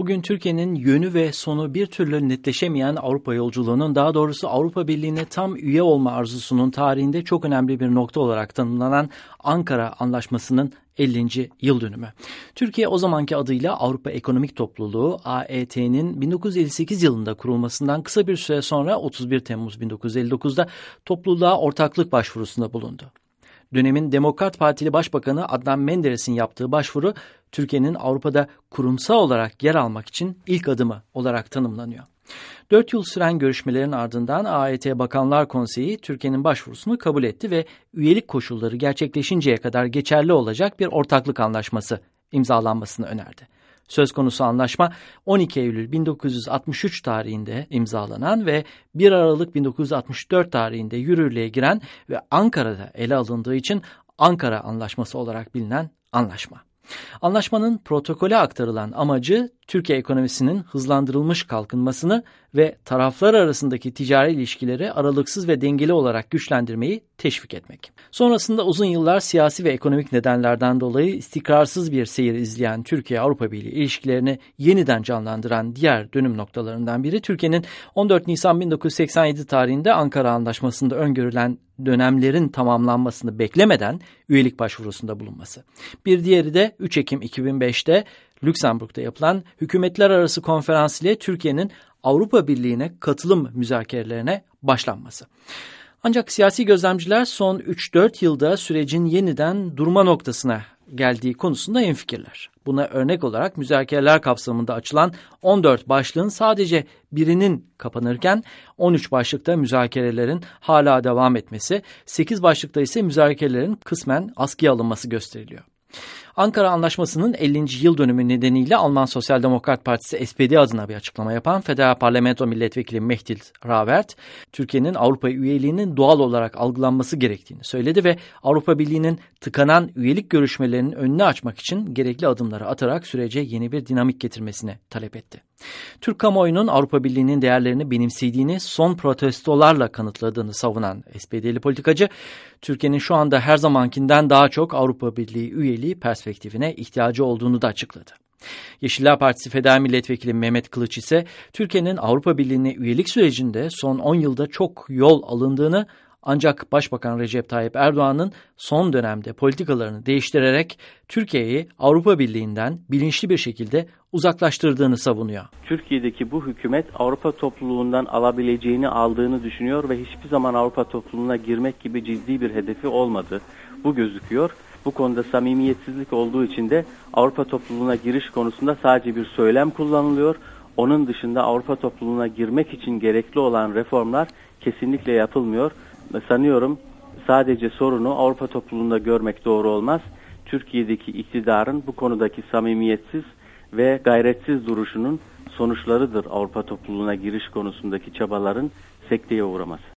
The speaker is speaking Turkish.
Bugün Türkiye'nin yönü ve sonu bir türlü netleşemeyen Avrupa yolculuğunun, daha doğrusu Avrupa Birliği'ne tam üye olma arzusunun tarihinde çok önemli bir nokta olarak tanımlanan Ankara Anlaşması'nın 50. yıl dönümü. Türkiye o zamanki adıyla Avrupa Ekonomik Topluluğu AET'nin 1958 yılında kurulmasından kısa bir süre sonra 31 Temmuz 1959'da topluluğa ortaklık başvurusunda bulundu. Dönemin Demokrat Partili Başbakanı Adnan Menderes'in yaptığı başvuru, Türkiye'nin Avrupa'da kurumsal olarak yer almak için ilk adımı olarak tanımlanıyor. 4 yıl süren görüşmelerin ardından AET Bakanlar Konseyi Türkiye'nin başvurusunu kabul etti ve üyelik koşulları gerçekleşinceye kadar geçerli olacak bir ortaklık anlaşması imzalanmasını önerdi. Söz konusu anlaşma 12 Eylül 1963 tarihinde imzalanan ve 1 Aralık 1964 tarihinde yürürlüğe giren ve Ankara'da ele alındığı için Ankara Anlaşması olarak bilinen anlaşma. Anlaşmanın protokole aktarılan amacı Türkiye ekonomisinin hızlandırılmış kalkınmasını ve taraflar arasındaki ticari ilişkileri aralıksız ve dengeli olarak güçlendirmeyi teşvik etmek. Sonrasında uzun yıllar siyasi ve ekonomik nedenlerden dolayı istikrarsız bir seyir izleyen Türkiye-Avrupa Birliği ilişkilerini yeniden canlandıran diğer dönüm noktalarından biri Türkiye'nin 14 Nisan 1987 tarihinde Ankara Anlaşması'nda öngörülen dönemlerin tamamlanmasını beklemeden üyelik başvurusunda bulunması. Bir diğeri de 3 Ekim 2005'te Lüksemburg'da yapılan hükümetler arası konferans ile Türkiye'nin Avrupa Birliği'ne katılım müzakerelerine başlanması. Ancak siyasi gözlemciler son 3-4 yılda sürecin yeniden durma noktasına geldiği konusunda hemfikirler. Buna örnek olarak müzakereler kapsamında açılan 14 başlığın sadece birinin kapanırken 13 başlıkta müzakerelerin hala devam etmesi, 8 başlıkta ise müzakerelerin kısmen askıya alınması gösteriliyor. Ankara Anlaşması'nın 50. yıl dönümü nedeniyle Alman Sosyal Demokrat Partisi SPD adına bir açıklama yapan Federal Parlamento Milletvekili Mechthild Ravert, Türkiye'nin Avrupa üyeliğinin doğal olarak algılanması gerektiğini söyledi ve Avrupa Birliği'nin tıkanan üyelik görüşmelerinin önünü açmak için gerekli adımları atarak sürece yeni bir dinamik getirmesini talep etti. Türk kamuoyunun Avrupa Birliği'nin değerlerini benimsediğini son protestolarla kanıtladığını savunan SPD'li politikacı, Türkiye'nin şu anda her zamankinden daha çok Avrupa Birliği üyeliği perspektifine ihtiyacı olduğunu da açıkladı. Yeşiller Partisi Federal Milletvekili Mehmet Kılıç ise Türkiye'nin Avrupa Birliği'ne üyelik sürecinde son 10 yılda çok yol alındığını, ancak Başbakan Recep Tayyip Erdoğan'ın son dönemde politikalarını değiştirerek Türkiye'yi Avrupa Birliği'nden bilinçli bir şekilde uzaklaştırdığını savunuyor. Türkiye'deki bu hükümet Avrupa topluluğundan alabileceğini aldığını düşünüyor ve hiçbir zaman Avrupa topluluğuna girmek gibi ciddi bir hedefi olmadı. Bu gözüküyor. Bu konuda samimiyetsizlik olduğu için de Avrupa topluluğuna giriş konusunda sadece bir söylem kullanılıyor. Onun dışında Avrupa topluluğuna girmek için gerekli olan reformlar kesinlikle yapılmıyor. Sanıyorum sadece sorunu Avrupa topluluğunda görmek doğru olmaz. Türkiye'deki iktidarın bu konudaki samimiyetsiz ve gayretsiz duruşunun sonuçlarıdır Avrupa topluluğuna giriş konusundaki çabaların sekteye uğraması.